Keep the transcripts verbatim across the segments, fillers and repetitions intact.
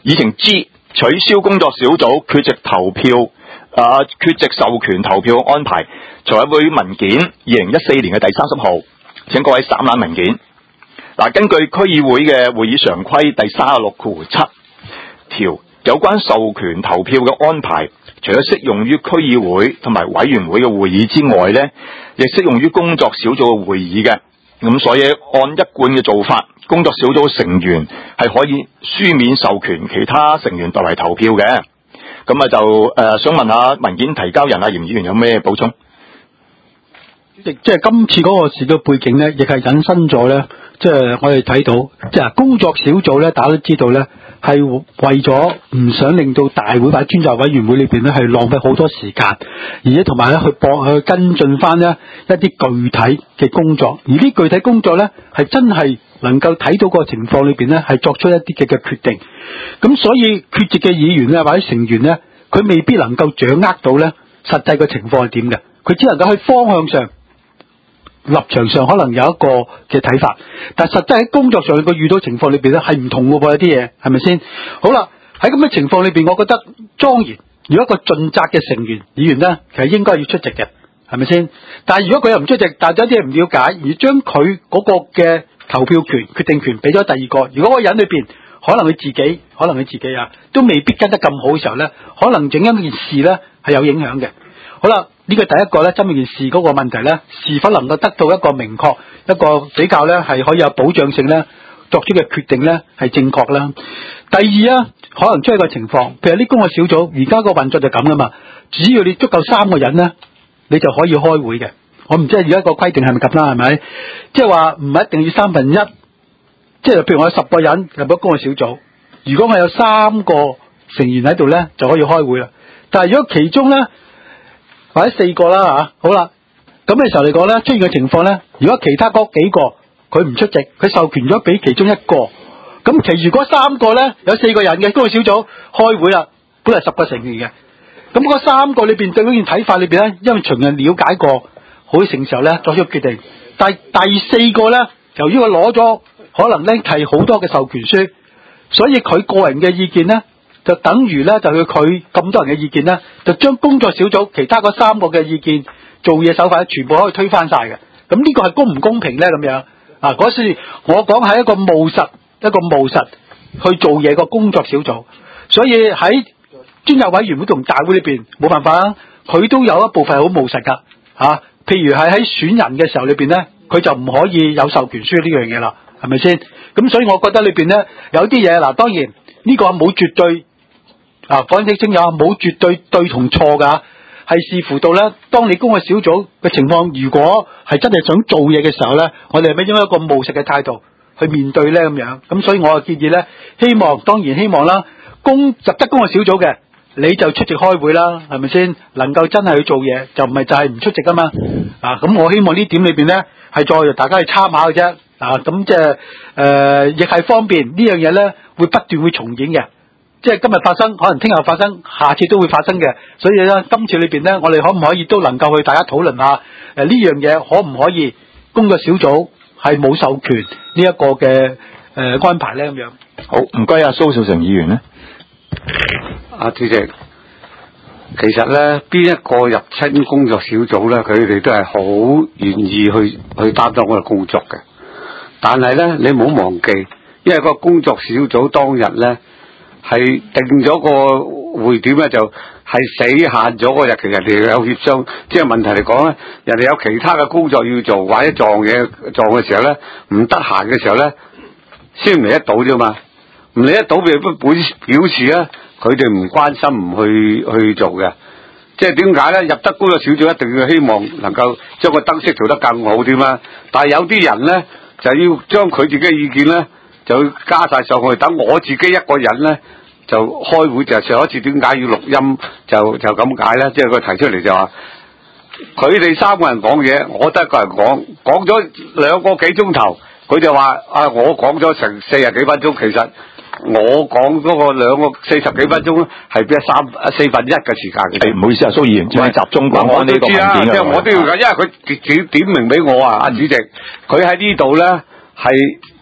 議程 G 取消工作小組缺席投票啊缺席授權投票安排。財委會文件二零一四年嘅第三十號，請各位省覽文件。嗱，根據區議會嘅會議常規第三十六括七條，有關授權投票嘅安排，除咗適用於區議會同埋委員會嘅會議之外呢，亦適用於工作小組嘅會議嘅。咁所以按一貫嘅做法，工作小組成員係可以書面授權其他成員代為投票嘅。咁啊就誒、呃、想問下文件提交人阿嚴議員有咩補充？ 即係今次嗰個事嘅背景咧，亦係引申咗咧，即係我哋睇到，即係工作小組咧，大家都知道咧，係為咗唔想令到大會或者專責委員會裏邊咧係浪費好多時間，而且同埋咧去幫去跟進翻呢一啲具體嘅工作，而呢具體工作咧係真係能夠睇到個情況裏邊咧係作出一啲嘅嘅決定，咁所以缺席嘅議員咧或者成員咧，佢未必能夠掌握到咧實際嘅情況係點嘅，佢只能夠喺方向上。立場上可能有一個嘅睇法，但係實際喺工作上佢遇到情況裏邊咧係唔同嘅噃，有啲嘢係咪先？好啦，喺咁嘅情況裏邊，我覺得莊嚴，如果一個盡責嘅成員議員咧，其實應該要出席嘅，係咪先？但係如果佢又唔出席，但係有啲嘢唔了解，而將佢嗰個嘅投票權、決定權俾咗第二個，如果嗰個人裏邊可能佢自己，可能佢自己啊，都未必跟得咁好嘅時候咧，可能整一件事咧係有影響嘅。好啦。呢個第一個咧，針對件事嗰個問題咧，是否能夠得到一個明確、一個比較咧，係可以有保障性咧，作出嘅決定咧係正確啦。第二啊，可能出現個情況，譬如呢工作小組而家個運作就咁噶嘛，只要你足夠三個人咧，你就可以開會嘅。我唔知而家個規定係咪咁啦，係咪？即係話唔係一定要三分一，即係譬如我有十個人入咗工作小組，如果我有三個成員喺度咧，就可以開會啦。但係如果其中咧，或者四個啦吓，好啦，咁嘅時候嚟講咧，出現嘅情況咧，如果其他嗰幾個佢唔出席，佢授權咗俾其中一個，咁其餘嗰三個咧，有四個人嘅嗰個小組開會啦，本來十個成員嘅，咁嗰三個裏邊對嗰件睇法裏邊咧，因為從人了解過好成時候咧，作出決定，但係第四個咧，由於佢攞咗可能咧係好多嘅授權書，所以佢個人嘅意見咧。就等於咧，就佢佢咁多人嘅意見咧，就將工作小組其他嗰三個嘅意見、做嘢手法全部可以推翻晒嘅。咁呢個係公唔公平咧？咁樣啊？嗰時我講係一個務實、一個務實去做嘢個工作小組，所以喺專責委員會同大會裏邊冇辦法啊，佢都有一部分好務實噶嚇、啊。譬如係喺選人嘅時候裏邊咧，佢就唔可以有授權書呢樣嘢啦，係咪先？咁所以我覺得裏邊咧有啲嘢嗱，當然呢個冇絕對。啊，講清清有冇絕對對同錯噶，係視乎到咧，當你工作小組嘅情況，如果係真係想做嘢嘅時候咧，我哋係咪應該一個務實嘅態度去面對咧咁樣？咁所以我建議咧，希望當然希望啦，公實質工作小組嘅你就出席開會啦，係咪先？能夠真係去做嘢，就唔係就係唔出席噶嘛。啊，咁我希望呢點裏邊咧係再大家去參考嘅啫。啊，咁即係誒，亦係方便呢樣嘢咧，會不斷會重演嘅。即係今日發生，可能聽日發生，下次都會發生嘅。所以咧，今次裏邊咧，我哋可唔可以都能夠去大家討論下誒呢樣嘢可唔可以工作小組係冇授權呢一個嘅誒、呃、安排咧咁樣？ 好，唔該阿蘇少成議員咧。 阿主席，其實咧邊一個入親工作小組咧，佢哋都係好願意去去擔當嗰個工作嘅。但係咧，你唔好忘記，因為個工作小組當日咧。係定咗個會點咧，就係死限咗個日期，人哋有協商。即係問題嚟講咧，人哋有其他嘅工作要做，或者撞嘢撞嘅時候咧，唔得閒嘅時候咧，先唔嚟得到啫嘛。唔嚟得到，佢都表表示咧，佢哋唔關心，唔去去做嘅。即係點解咧？入得工作小組一定要希望能夠將個燈飾調得更好啲嘛。但係有啲人咧，就要將佢自己嘅意見咧。就加晒上去，等我自己一個人咧就開會，就上一次點解要錄音就就咁解咧？即係佢提出嚟就話，佢哋三個人講嘢，我得一個人講，講咗兩個幾鐘頭，佢就話啊，我講咗成四十幾分鐘，其實我講嗰個兩個四十幾分鐘係邊三四分一嘅時間嘅。 誒，唔好意思啊，蘇議員，請你集中講翻呢個文件嘅。 即係我都要㗎，因為佢點點明俾我啊，阿主席，佢喺呢度咧係。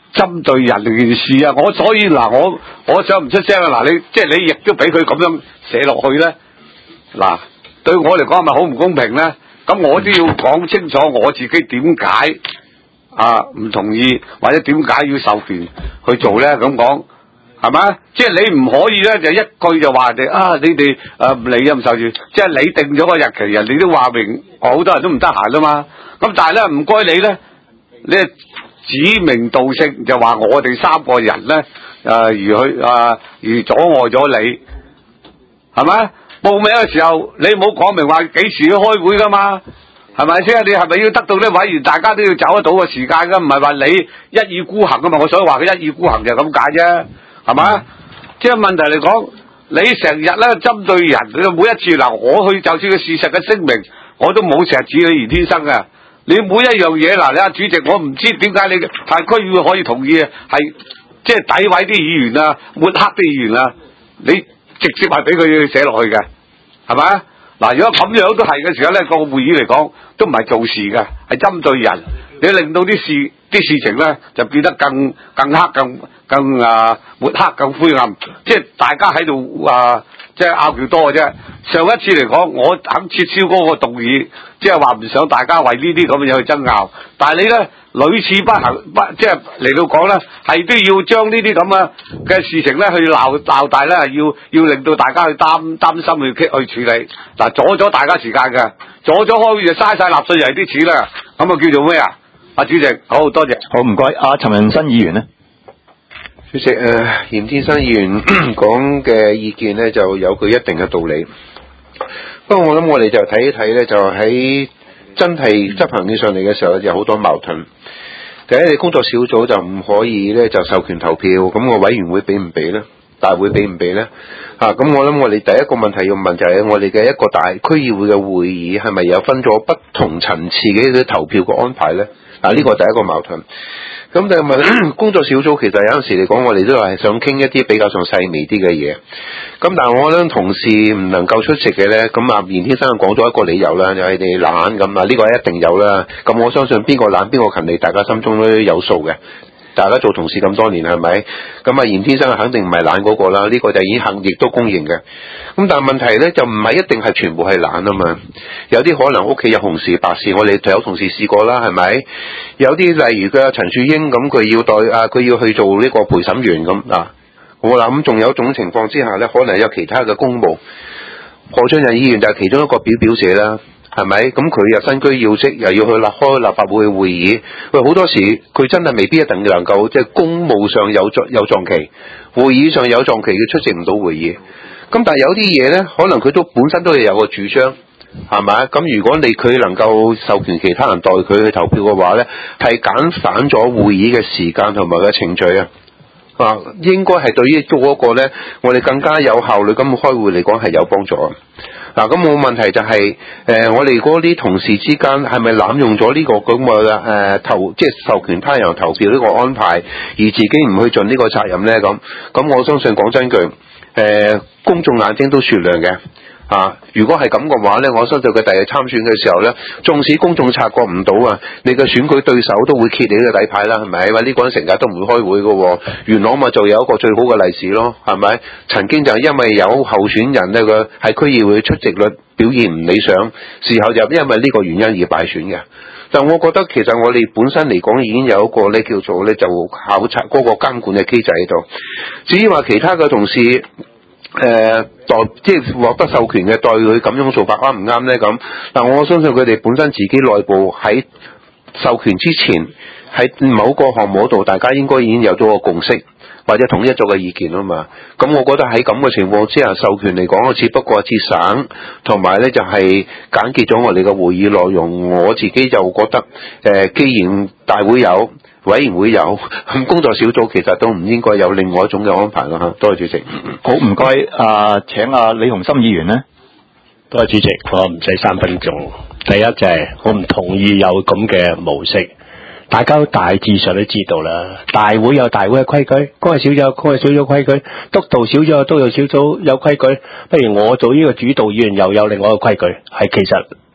針對人件事啊！我所以嗱，我我想唔出聲啊！嗱，你即係你亦都俾佢咁樣寫落去咧，嗱，對我嚟講係咪好唔公平咧？咁我都要講清楚我自己點解啊唔同意，或者點解要授權去做咧？咁講係咪？即係你唔可以咧，就一句就話你啊，你哋誒唔理啊唔受住，即係你定咗個日期，人哋都話明，好多人都唔得閒啊嘛。咁但係咧，唔該你咧，你指名道姓就話我哋三個人咧誒、呃、而去啊、呃、而阻礙咗你，係咪？報名嘅時候你冇講明話幾時去開會噶嘛？係咪先？你係咪要得到呢委員大家都要走得到嘅時間噶？唔係話你一意孤行噶嘛？我所以話佢一意孤行就係咁解啫，係咪？即係問題嚟講，你成日咧針對人，你每一次嗱，我去就算個事實嘅聲明，我都冇成日指你袁天生嘅。你每一樣嘢嗱，你阿主席，我唔知點解你係區議會可以同意係即係詆毀啲議員啊，抹黑啲議員啊，你直接係俾佢寫落去嘅，係咪？嗱，如果咁樣都係嘅時候咧，個會議嚟講都唔係做事嘅，係針對人，你令到啲事啲事情咧就變得更更黑、更更啊抹黑、更灰暗，即係大家喺度啊，即係拗撬多嘅啫。上一次嚟講，我肯撤銷嗰個動議，即係話唔想大家為呢啲咁嘅嘢去爭拗，但係你咧屢次不行不，即係嚟到講咧，係都要將呢啲咁嘅嘅事情咧去鬧鬧大咧，要要令到大家去擔擔心去去處理，嗱，阻咗大家時間嘅，阻咗開會就嘥晒納稅人啲錢啦，咁啊叫做咩啊？阿主席，好多謝， 好唔該，阿陳仁新議員咧。 主席，誒、呃，嚴天生議員講嘅意見咧，就有佢一定嘅道理。不過我諗我哋就睇一睇咧，就喺真係執行起上嚟嘅時候咧，有好多矛盾。第一，你工作小組就唔可以咧就授權投票，咁個委員會俾唔俾咧？大會俾唔俾咧？啊，咁我諗我哋第一個問題要問就係我哋嘅一個大區議會嘅會議係咪有分咗不同層次嘅一啲投票嘅安排咧？啊，呢個第一個矛盾。咁就問工作小組，其實有陣時嚟講，我哋都係想傾一啲比較上細微啲嘅嘢。咁但係我諗同事唔能夠出席嘅咧，咁啊嚴天生講咗一個理由啦，就係你懶咁啊，呢個一定有啦。咁我相信邊個懶邊個勤力，大家心中都有數嘅。大家做同事咁多年係咪？咁啊嚴天生肯定唔係懶嗰個啦，呢、這個就已經肯亦都公認嘅。咁但係問題咧就唔係一定係全部係懶啊嘛，有啲可能屋企有紅事白事，我哋有同事試過啦，係咪？有啲例如嘅陳樹英咁，佢要代啊，佢要去做呢個陪審員咁啊。我諗咁仲有一種情況之下咧，可能有其他嘅公務。何俊仁議員就係其中一個表表者啦。係咪？咁佢又身居要職，又要去立開立法會嘅會議。喂，好多時佢真係未必一定能夠，即係公務上有有撞期，會議上有撞期，佢出席唔到會議。咁但係有啲嘢咧，可能佢都本身都係有個主張，係咪？咁如果你佢能夠授權其他人代佢去投票嘅話咧，係減省咗會議嘅時間同埋嘅程序啊。啊，應該係對於做嗰個咧，我哋更加有效率咁開會嚟講係有幫助。嗱，咁冇問題就係、是，誒、呃，我哋嗰啲同事之間係咪濫用咗呢、這個咁嘅誒投，即係授權他人投票呢個安排，而自己唔去盡呢個責任咧？咁，咁我相信講真句，誒、呃，公眾眼睛都雪亮嘅。啊！如果係咁嘅話咧，我相信佢第日參選嘅時候咧，縱使公眾察覺唔到啊，你嘅選舉對手都會揭你嘅底牌啦，係咪？話呢個人成日都唔會開會嘅，元朗咪就有一個最好嘅例子咯，係咪？曾經就因為有候選人呢個喺區議會出席率表現唔理想，事後就因為呢個原因而敗選嘅。但我覺得其實我哋本身嚟講已經有一個咧叫做咧就考察嗰個監管嘅機制喺度。至於話其他嘅同事，誒、呃，代即係獲得授權嘅，代佢咁樣做法啱唔啱咧？咁，但我相信佢哋本身自己內部喺授權之前，喺某個項目度，大家應該已經有咗個共識或者統一咗嘅意見啊嘛。咁我覺得喺咁嘅情況之下，授權嚟講，只不過係節省，同埋咧就係簡潔咗我哋嘅會議內容。我自己就覺得，誒、呃，既然大會有。委員會有，咁工作小組其實都唔應該有另外一種嘅安排咯嚇。多謝主席。 好，唔該，啊請阿李鴻森議員咧。 多謝主席，我唔使三分鐘。第一就係我唔同意有咁嘅模式，大家大致上都知道啦。大會有大會嘅規矩，嗰個小組有嗰個小組規矩，督導小組有督導小組有規矩。不如我做呢個主導議員又有另外一個規矩，係其實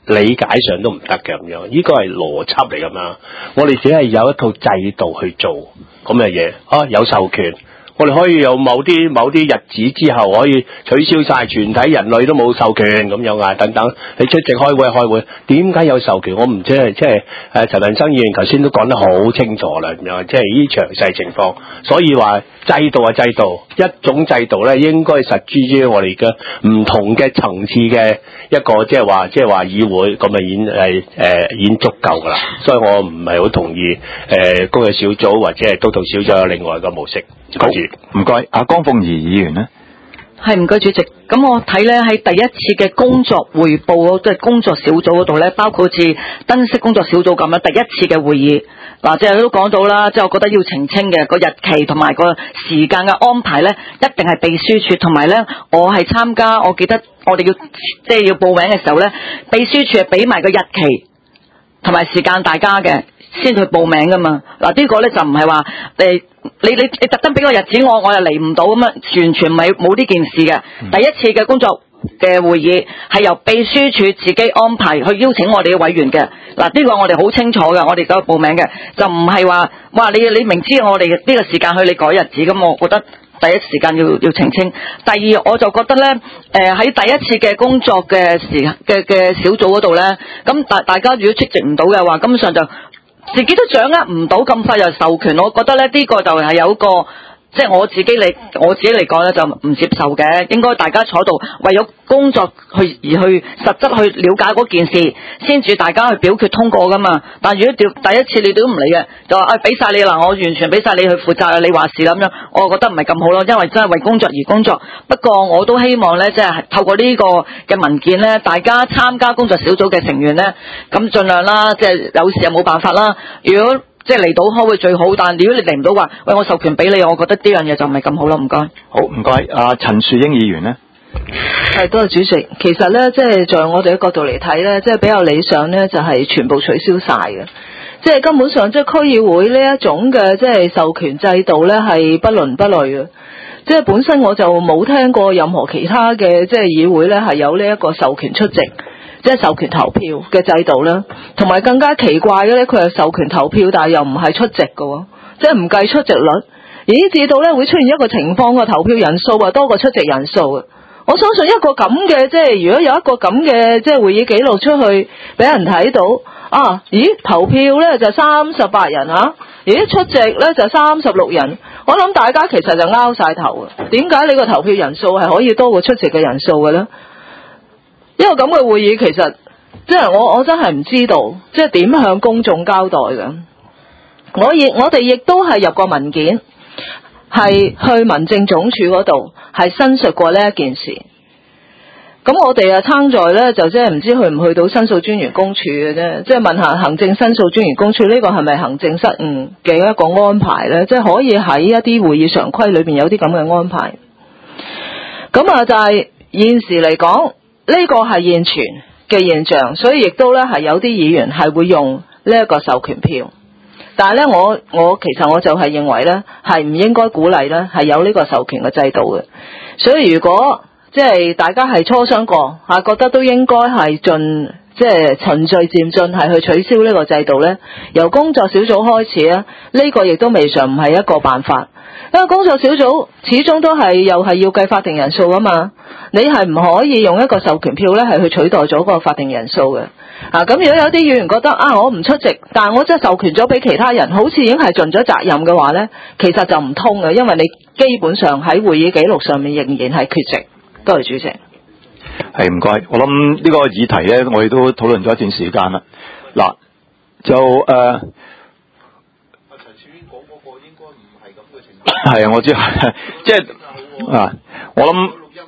理解上都唔得嘅咁樣，呢個係邏輯嚟㗎嘛。我哋只係有一套制度去做咁嘅嘢啊，有授權。我哋可以有某啲某啲日子之後可以取消晒全體人類都冇授權咁樣啊，等等。你出席開會開會，點解有授權？我唔知係即係誒陳文生議員頭先都講得好清楚啦，咁樣即係呢詳細情況。所以話制度係制度，一種制度咧應該實諸於我哋嘅唔同嘅層次嘅一個即係話即係話議會咁啊，已經係誒已經足夠㗎啦。所以我唔係好同意誒、呃、工作小組或者係督導小組有另外一個模式。 好，唔該，阿江鳳儀議員呢？ 係唔該主席，咁我睇咧喺第一次嘅工作匯報，即係工作小組嗰度咧，包括好似燈飾工作小組咁樣，第一次嘅會議，嗱即係都講到啦，即係我覺得要澄清嘅個日期同埋個時間嘅安排咧，一定係秘書處，同埋咧我係參加，我記得我哋要即係要報名嘅時候咧，秘書處係俾埋個日期同埋時間大家嘅，先去報名噶嘛。嗱呢個咧就唔係話誒。你你你特登俾個日子我，我又嚟唔到咁樣，完全咪冇呢件事嘅。嗯、第一次嘅工作嘅會議係由秘書處自己安排去邀請我哋嘅委員嘅。嗱呢個我哋好清楚嘅，我哋走去報名嘅，就唔係話哇你你明知我哋呢個時間去你改日子咁，我覺得第一時間要要澄清。第二我就覺得咧，誒、呃、喺第一次嘅工作嘅時嘅嘅小組嗰度咧，咁大大家如果出席唔到嘅話，根本上就自己都掌握唔到咁快就授權，我覺得咧呢個就係有一個，即係我自己嚟我自己嚟講咧就唔接受嘅。應該大家坐度為咗工作去而去實質去了解嗰件事，先至大家去表決通過噶嘛。但如果第一次你都唔理嘅，就話啊俾晒你啦，我完全俾晒你去負責，你話事咁樣，我覺得唔係咁好咯。因為真係為工作而工作。不過我都希望咧，即係透過呢個嘅文件咧，大家參加工作小組嘅成員咧，咁盡量啦，即係有時又冇辦法啦。如果即係嚟到開會最好，但如果你嚟唔到話，喂我授權俾你，我覺得呢樣嘢就唔係咁好咯。唔該。 好，唔該。阿陳樹英議員呢？ 係，多謝主席。其實咧，即係在我哋嘅角度嚟睇咧，即係比較理想咧，就係全部取消晒嘅。即係根本上，即係區議會呢一種嘅即係授權制度咧，係不倫不類嘅。即係本身我就冇聽過任何其他嘅即係議會咧係有呢一個授權出席，即係授權投票嘅制度啦。同埋更加奇怪嘅咧，佢係授權投票，但係又唔係出席嘅，即係唔計出席率，以至到咧會出現一個情況，個投票人數啊多過出席人數嘅。我相信一個咁嘅，即係如果有一個咁嘅即係會議記錄出去俾人睇到，啊，咦投票咧就三十八人啊，咦出席咧就三十六人，我諗大家其實就拗晒頭嘅。點解你個投票人數係可以多過出席嘅人數嘅咧？一個咁嘅會議其實即係我我真係唔知道，即係點向公眾交代嘅。我亦我哋亦都係入過文件。係去民政總署嗰度係申述過呢一件事，咁我哋啊參在呢，就即係唔知去唔去到申訴專員公署嘅啫，即係問下行政申訴專員公署呢個係咪行政失誤嘅一個安排呢？即係可以喺一啲會議常規裏邊有啲咁嘅安排。咁啊就係現時嚟講呢個係現存嘅現象，所以亦都呢係有啲議員係會用呢一個授權票。但係咧，我我其實我就係認為咧，係唔應該鼓勵咧，係有呢個授權嘅制度嘅。所以如果即係大家係磋商過嚇，覺得都應該係盡即係循序漸進係去取消呢個制度咧，由工作小組開始啊，呢個亦都未嘗唔係一個辦法。因為工作小組始終都係又係要計法定人數啊嘛，你係唔可以用一個授權票咧係去取代咗個法定人數嘅。啊，咁如果有啲議員覺得啊，我唔出席，但係我真係授權咗俾其他人，好似已經係盡咗責任嘅話呢，其實就唔通嘅，因為你基本上喺會議記錄上面仍然係缺席。多謝主席。 係唔該，我諗呢個議題呢，我哋都討論咗一段時間啦。嗱，就誒，阿陳樹英講嗰個應該唔係咁嘅情況。係啊，我知，即係啊，我諗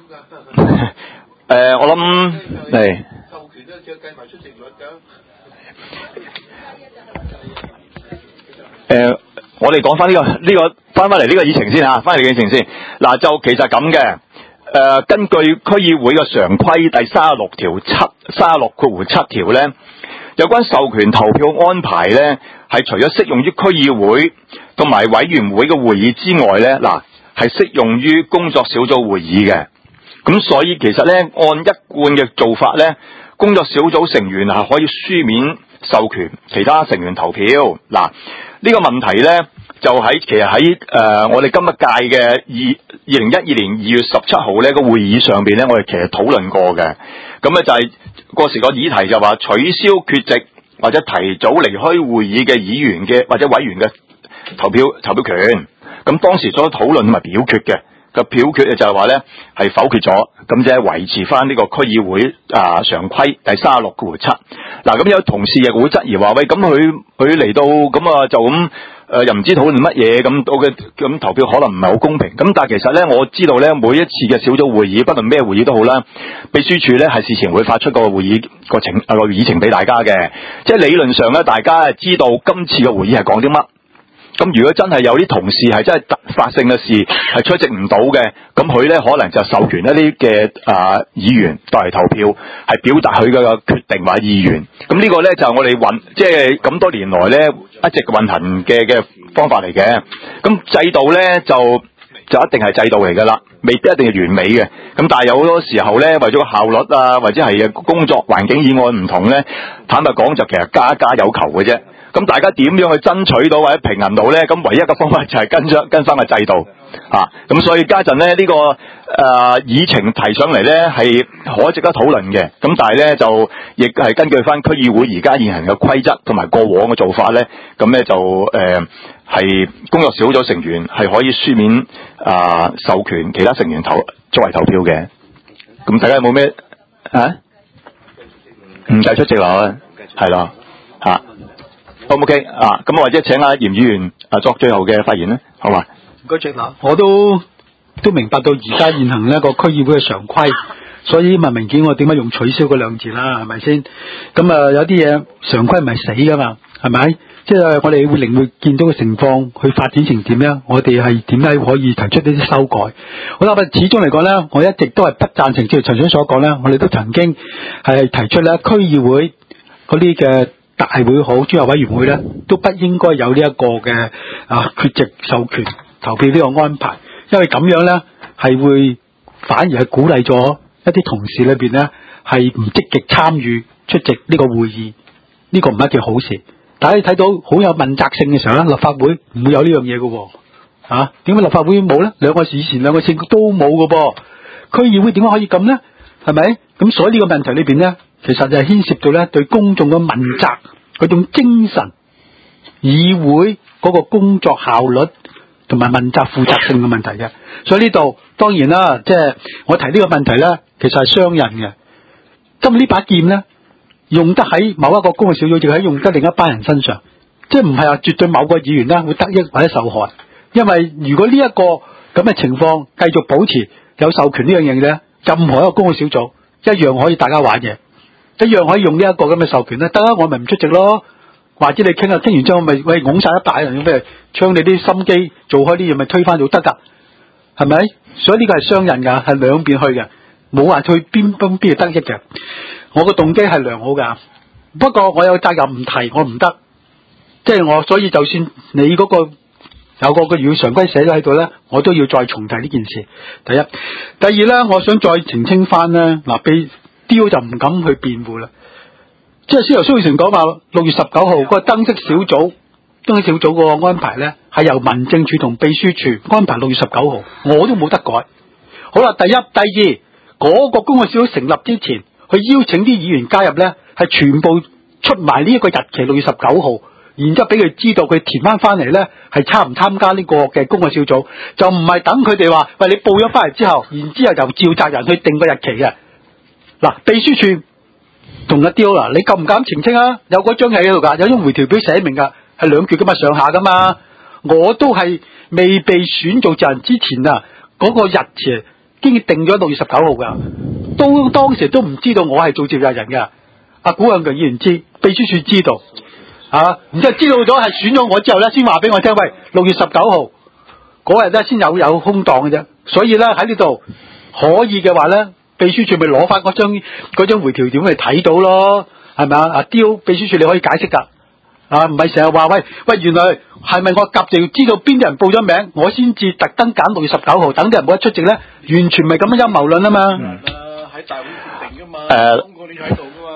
誒，我諗係。誒、呃，我哋講翻呢個呢、這個翻翻嚟呢個議程先吓，翻嚟嘅議程先。嗱，就其實咁嘅，誒、呃，根據區議會嘅常規第三十六條七、三十六括弧七條咧，有關授權投票安排咧，係除咗適用於區議會同埋委員會嘅會議之外咧，嗱，係適用於工作小組會議嘅。咁所以其實咧，按一貫嘅做法咧， 工作小組成員係可以書面授權其他成員投票。嗱，呢、這個問題咧就喺其實喺誒、呃、我哋今一屆嘅二二零一二年二月十七號咧個會議上邊咧，我哋其實討論過嘅。咁咧就係嗰時個議題就話取消缺席或者提早離開會議嘅議員嘅或者委員嘅投票投票權。咁當時所討論咪表決嘅。個表決就係話咧係否決咗，咁即係維持翻呢個區議會啊常規第三十六個七。嗱，咁有同事亦會質疑話：喂，咁佢佢嚟到咁啊就咁誒、呃、又唔知討論乜嘢，咁到嘅咁投票可能唔係好公平。咁但係其實咧，我知道咧每一次嘅小組會議，不論咩會議都好啦，秘書處咧係事前會發出個會議個程啊個議程俾大家嘅，即係理論上咧大家係知道今次嘅會議係講啲乜。咁如果真係有啲同事係真係突發性嘅事係出席唔到嘅，咁佢咧可能就授權一啲嘅啊議員代嚟投票，係表達佢嘅決定或者意願。咁呢個咧就係我哋運即係咁多年來咧一直運行嘅嘅方法嚟嘅。咁制度咧就就一定係制度嚟㗎啦，未必一定係完美嘅。咁但係有好多時候咧，為咗效率啊，或者係工作環境以外唔同咧，坦白講就其實家家有求嘅啫。咁大家點樣去爭取到或者平衡到咧？咁唯一嘅方法就係跟上跟翻個制度啊！咁所以家陣咧呢、這個誒、呃、議程提上嚟咧係可值得討論嘅。咁但係咧就亦係根據翻區議會而家現行嘅規則同埋過往嘅做法咧，咁咧就誒係、呃、工作小組成員係可以書面啊、呃、授權其他成員投作為投票嘅。咁大家有冇咩啊？唔計出席啦，係咯嚇。O 唔 OK 啊？咁或者請阿嚴議員啊作最後嘅發言咧，好嘛？ 唔該，嗱，我都都明白到而家現行呢個區議會嘅常規，所以問明顯我點解用取消嗰兩字啦？係咪先？咁啊有啲嘢常規唔係死噶嘛？係咪？即係我哋會靈活見到嘅情況去發展成點咧？我哋係點解可以提出呢啲修改？好啦，始終嚟講咧，我一直都係不贊成，正如陳長所講咧，我哋都曾經係提出咧區議會嗰啲嘅大會好，專業委員會咧都不應該有呢一個嘅啊缺席授權投票呢個安排，因為咁樣咧係會反而係鼓勵咗一啲同事裏邊咧係唔積極參與出席呢個會議，呢、這個唔係一件好事。大家睇到好有問責性嘅時候咧，立法會唔會有呢樣嘢嘅喎，啊點解立法會冇咧？兩個以前兩個政都冇嘅噃，區議會點解可以咁咧？係咪？咁所以呢個問題裏邊咧，其實就係牽涉到咧對公眾嘅問責嗰種精神，議會嗰個工作效率同埋問責負責性嘅問題嘅。所以呢度當然啦，即係我提呢個問題咧，其實係雙刃嘅。今日呢把劍咧，用得喺某一個公嘅小組，就喺用得另一班人身上，即係唔係話絕對某個議員咧會得益或者受害。因為如果呢一個咁嘅情況繼續保持有授權呢樣嘢咧，任何一個公嘅小組一樣可以大家玩嘅，一樣可以用呢一個咁嘅授權咧。得啦，我咪唔出席咯，或者你傾下傾完之後咪喂拱晒一大人，咩將你啲心機做開啲嘢咪推翻到得噶，係咪？所以呢個係雙刃噶，係兩邊去嘅，冇話去邊邊邊得益嘅。我個動機係良好噶，不過我有責任唔提，我唔得，即係我所以就算你嗰、那個有個個議常規寫咗喺度咧，我都要再重提呢件事。第一，第二咧，我想再澄清翻咧，嗱，被丟就唔敢去辯護啦。即係先由蘇耀成講話六月十九號嗰個燈飾小組燈飾小組嗰個安排咧，係由民政處同秘書處安排六月十九號，我都冇得改。好啦，第一、第二，嗰、那個公共小組成立之前，去邀請啲議員加入咧，係全部出埋呢一個日期六月十九號，然之後俾佢知道佢填翻翻嚟咧，係參唔參加呢個嘅公共小組，就唔係等佢哋話喂，你報咗翻嚟之後，然之後由召集人去定個日期嘅。嗱，秘書處同阿刁啦，你敢唔敢澄清啊？有嗰張喺度噶，有張回條表寫明噶，係兩橛噶嘛，上下噶嘛。我都係未被選做召人之前啊，嗰、那個日期已經定咗六月十九號噶，都當時都唔知道我係做召集人噶。阿古向強議員知，秘書處知道，啊，然之後知道咗係選咗我之後咧，先話俾我聽，喂，六月十九號嗰日咧先有有空檔嘅啫。所以咧喺呢度可以嘅話咧，秘書處咪攞翻嗰張嗰張回條點嚟睇到咯，係咪啊？阿刁秘書處你可以解釋噶，啊，唔係成日話喂喂，原來係咪我夾就要知道邊啲人報咗名，我先至特登揀六月十九號，等啲人冇得出席咧，完全唔係咁樣陰謀論啊嘛。 喺大會決定噶嘛， 誒， 通過你喺度噶嘛。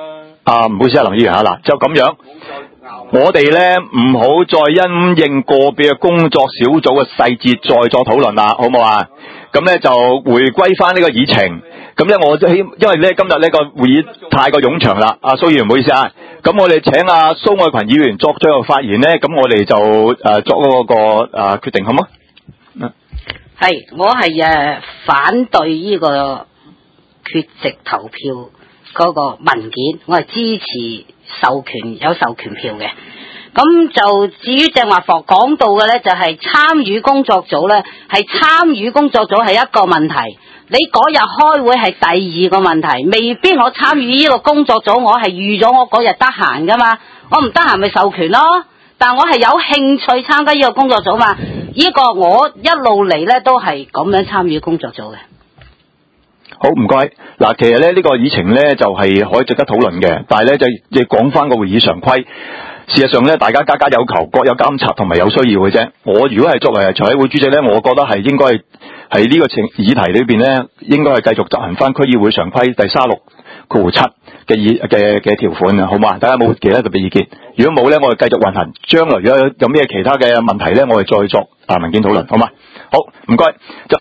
啊，唔好意思啊，林議員吓，嗱，就咁樣，我哋咧唔好再因應個別嘅工作小組嘅細節再作討論啦，好唔好啊？咁咧就回歸翻呢個議程。咁咧我希，因為咧今日呢個會議太過冗長啦，阿蘇議員唔好意思啊。咁我哋請阿蘇愛群議員作最後發言咧，咁我哋就誒、呃、作嗰、那個誒、呃、決定好嗎？ 係，我係誒反對呢個缺席投票嗰個文件，我係支持授權有授權票嘅。咁就至於正話講講到嘅咧，就係參與工作組咧，係參與工作組係一個問題。你嗰日開會係第二個問題，未必我參與呢個工作組，我係預咗我嗰日得閒噶嘛，我唔得閒咪授權咯。但我係有興趣參加呢個工作組嘛，呢、這個我一路嚟咧都係咁樣參與工作組嘅。 好，唔該。嗱，其實咧呢、這個議程咧就係、是、可以值得討論嘅，但係咧就亦講翻個會議常規。事實上咧，大家家家有求，各有監察同埋有需要嘅啫。我如果係作為財委會主席咧，我覺得係應該係呢個情議題裏邊咧，應該係繼續執行翻區議會常規第三十六括弧七嘅議嘅嘅條款啊，好嘛？大家冇其他特別意見？如果冇咧，我哋繼續運行。將來如果有咩其他嘅問題咧，我哋再作啊文件討論，好嘛？好，唔該。